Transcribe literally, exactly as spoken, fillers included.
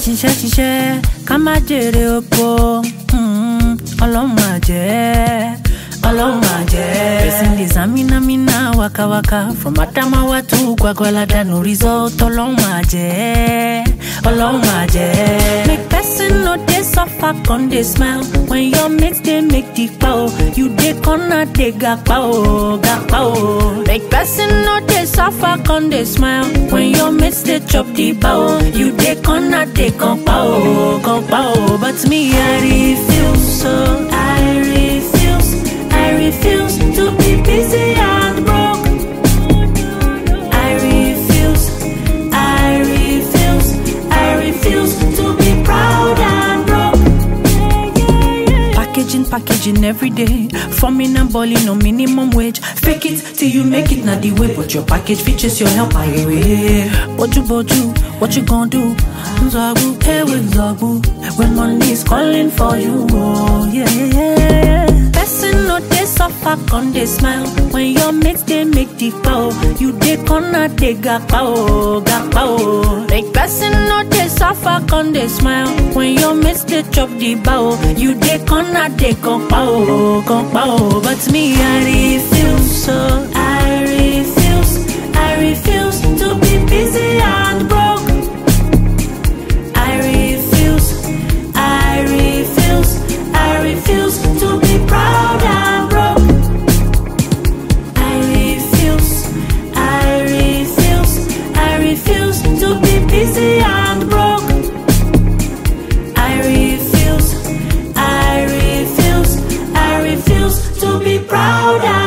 ṣiṣẹ́ ṣiṣẹ́ ká má jèrè oko. Ọlọ́run máa jẹ́, Ọlọ́run máa jẹ́. Person dey zamina mina waka waka from Adamawa to Gwagwalada no result. Ọlọ́run máa jẹ́, Ọlọ́run máa jẹ́. Make person no dey suffer con dey smile when your mates dey make the pao. You dey corner dey gapa o, gapa o. Make person no dey suffer con dey smile when your mates dey chop the pao. You dey corner dey compa o, compa o. But me I refuse, so I refuse, I refuse to be busy and broke. I refuse, I refuse, I refuse to be proud and broke. Packaging, packaging every day. Forming and balling no minimum wage. Fake it till you make it, not the way. But your package features your help, I way. Boju, boju, what you gonna do? Zabu, hey with Zabu. When money is calling for you, oh yeah, yeah, yeah. Person no dey suffer, con dey smile when your mates dey make the pao. You dey corner dey gapa o, gapa o. Make person no dey suffer, con dey smile when your mates dey chop the bao. You dey corner dey compa o, compa o. But me I refuse, so I refuse, I refuse to be busy and broke. I refuse, I refuse, I refuse to be proud and broke. I refuse, I refuse, I refuse to be busy and broke. I refuse, I refuse, I refuse to be proud and